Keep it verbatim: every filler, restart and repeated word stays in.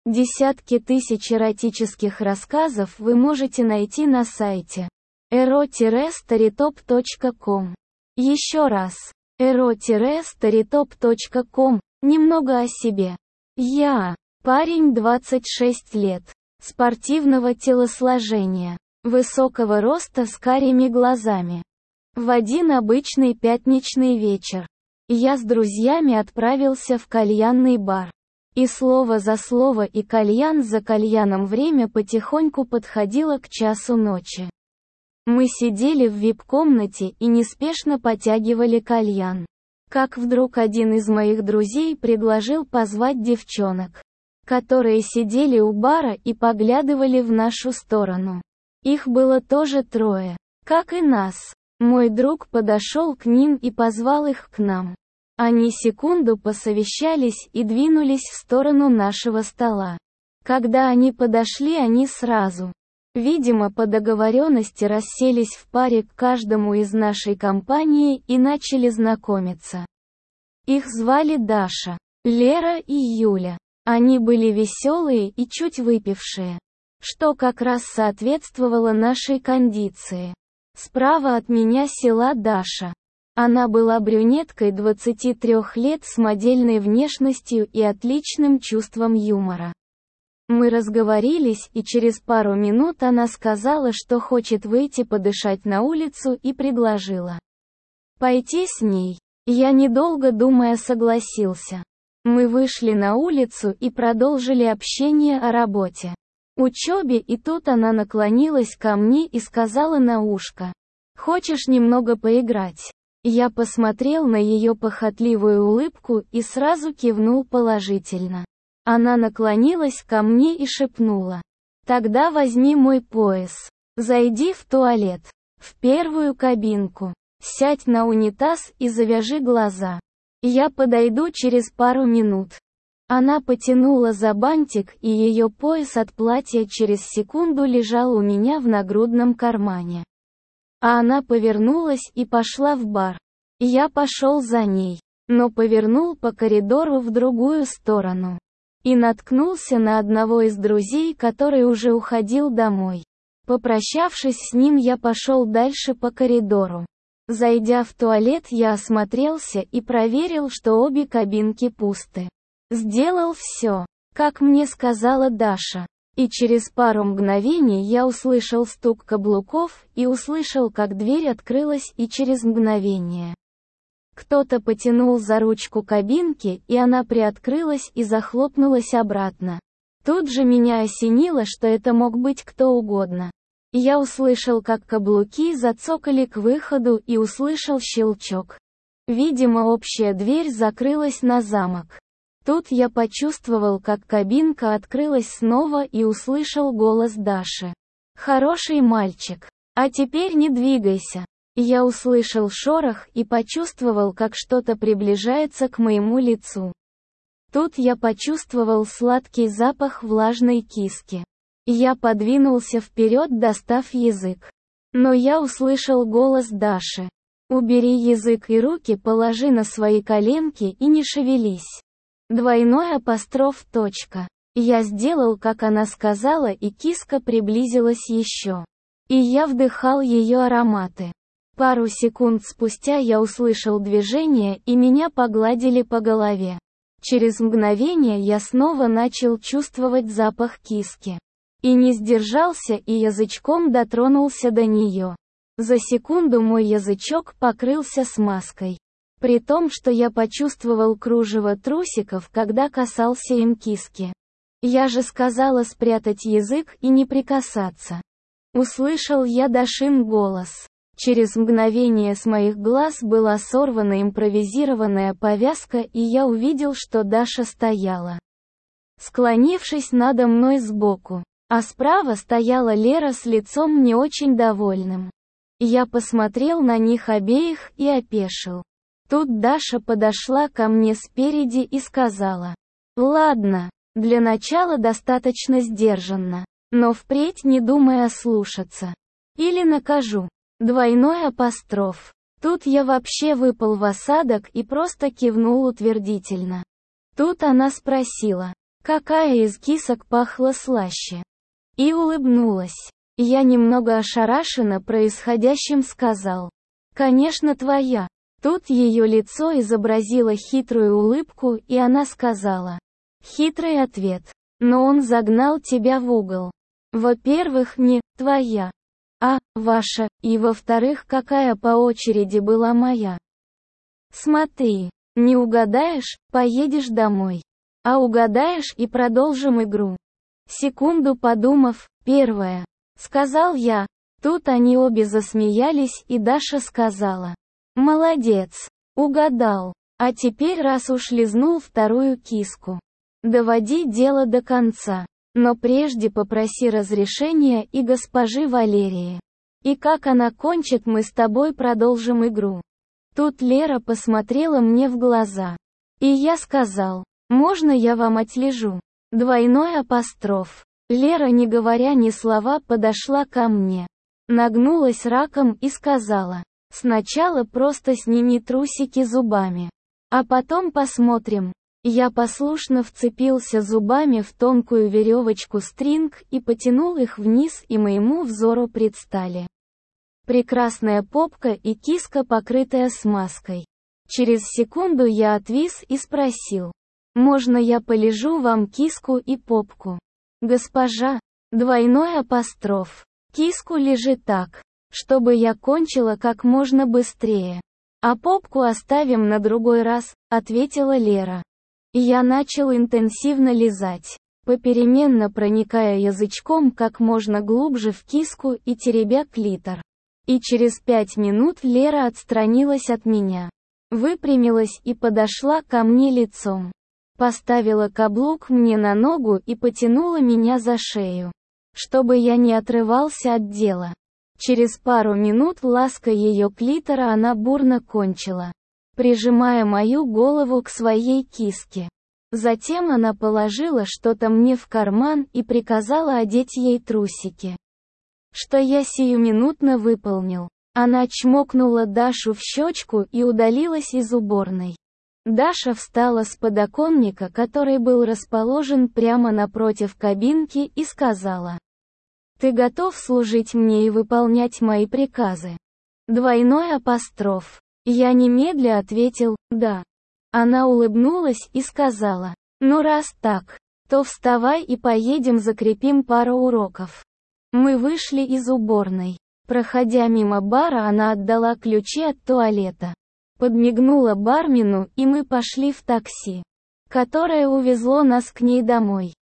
Десятки тысяч эротических рассказов вы можете найти на сайте эро старитоп точка ком. Еще раз. эро старитоп точка ком. Немного о себе. Я парень двадцать шесть лет, спортивного телосложения, высокого роста с карими глазами. В один обычный пятничный вечер я с друзьями отправился в кальянный бар. И слово за слово и кальян за кальяном время потихоньку подходило к часу ночи. Мы сидели в вип-комнате и неспешно потягивали кальян. Как вдруг один из моих друзей предложил позвать девчонок, которые сидели у бара и поглядывали в нашу сторону. Их было тоже трое, как и нас. Мой друг подошел к ним и позвал их к нам. Они секунду посовещались и двинулись в сторону нашего стола. Когда они подошли, они сразу, видимо по договоренности, расселись в паре к каждому из нашей компании и начали знакомиться. Их звали Даша, Лера и Юля. Они были веселые и чуть выпившие, что как раз соответствовало нашей кондиции. Справа от меня села Даша. Она была брюнеткой двадцати трёх лет с модельной внешностью и отличным чувством юмора. Мы разговорились, и через пару минут она сказала, что хочет выйти подышать на улицу, и предложила пойти с ней. Я, недолго думая, согласился. Мы вышли на улицу и продолжили общение о работе, учебе, и тут она наклонилась ко мне и сказала на ушко: «Хочешь немного поиграть?» Я посмотрел на ее похотливую улыбку и сразу кивнул положительно. Она наклонилась ко мне и шепнула: «Тогда возьми мой пояс. Зайди в туалет, в первую кабинку, сядь на унитаз и завяжи глаза. Я подойду через пару минут». Она потянула за бантик, и ее пояс от платья через секунду лежал у меня в нагрудном кармане. А она повернулась и пошла в бар. Я пошел за ней, но повернул по коридору в другую сторону. И наткнулся на одного из друзей, который уже уходил домой. Попрощавшись с ним, я пошел дальше по коридору. Зайдя в туалет, я осмотрелся и проверил, что обе кабинки пусты. Сделал все, как мне сказала Даша. И через пару мгновений я услышал стук каблуков и услышал, как дверь открылась, и через мгновение кто-то потянул за ручку кабинки, и она приоткрылась и захлопнулась обратно. Тут же меня осенило, что это мог быть кто угодно. Я услышал, как каблуки зацокали к выходу, и услышал щелчок. Видимо, общая дверь закрылась на замок. Тут я почувствовал, как кабинка открылась снова, и услышал голос Даши. «Хороший мальчик. А теперь не двигайся». Я услышал шорох и почувствовал, как что-то приближается к моему лицу. Тут я почувствовал сладкий запах влажной киски. Я подвинулся вперед, достав язык. Но я услышал голос Даши. «Убери язык и руки положи на свои коленки и не шевелись». Двойной апостроф точка. Я сделал, как она сказала, и киска приблизилась еще. И я вдыхал ее ароматы. Пару секунд спустя я услышал движение, и меня погладили по голове. Через мгновение я снова начал чувствовать запах киски. И не сдержался, и язычком дотронулся до нее. За секунду мой язычок покрылся смазкой. При том, что я почувствовал кружево трусиков, когда касался им киски. Я же сказала спрятать язык и не прикасаться. Услышал я Дашин голос. Через мгновение с моих глаз была сорвана импровизированная повязка, и я увидел, что Даша стояла, склонившись надо мной сбоку, а справа стояла Лера с лицом не очень довольным. Я посмотрел на них обеих и опешил. Тут Даша подошла ко мне спереди и сказала: «Ладно, для начала достаточно сдержанно, но впредь не думай ослушаться. Или накажу». Двойной апостроф. Тут я вообще выпал в осадок и просто кивнул утвердительно. Тут она спросила: какая из кисок пахла слаще. И улыбнулась. Я немного ошарашенно происходящим сказал. Конечно, твоя. Тут ее лицо изобразило хитрую улыбку, и она сказала. Хитрый ответ. Но он загнал тебя в угол. Во-первых, не твоя, а ваша, и во-вторых, какая по очереди была моя. Смотри, не угадаешь, поедешь домой. А угадаешь и продолжим игру. Секунду подумав, первое, сказал я. Тут они обе засмеялись, и Даша сказала. Молодец, угадал. А теперь раз уж лизнул вторую киску, доводи дело до конца. Но прежде попроси разрешения и госпожи Валерии. И как она кончит, мы с тобой продолжим игру. Тут Лера посмотрела мне в глаза. И я сказал, можно я вам отлежу? Двойной апостроф. Лера, не говоря ни слова, подошла ко мне. Нагнулась раком и сказала, сначала просто сними трусики зубами. А потом посмотрим. Я послушно вцепился зубами в тонкую веревочку стринг и потянул их вниз, и моему взору предстали прекрасная попка и киска, покрытая смазкой. Через секунду я отвис и спросил. Можно я полижу вам киску и попку? Госпожа, двойной апостроф. Киску лежи так, чтобы я кончила как можно быстрее. А попку оставим на другой раз, ответила Лера. Я начал интенсивно лизать, попеременно проникая язычком как можно глубже в киску и теребя клитор. И через пять минут Лера отстранилась от меня, выпрямилась и подошла ко мне лицом. Поставила каблук мне на ногу и потянула меня за шею, чтобы я не отрывался от дела. Через пару минут ласка ее клитора она бурно кончила, прижимая мою голову к своей киске. Затем она положила что-то мне в карман и приказала одеть ей трусики. Что я сиюминутно выполнил. Она чмокнула Дашу в щечку и удалилась из уборной. Даша встала с подоконника, который был расположен прямо напротив кабинки, и сказала. Ты готов служить мне и выполнять мои приказы? Двойной апостроф. Я немедля ответил, да. Она улыбнулась и сказала, ну раз так, то вставай и поедем закрепим пару уроков. Мы вышли из уборной. Проходя мимо бара, она отдала ключи от туалета. Подмигнула бармену, и мы пошли в такси, которое увезло нас к ней домой.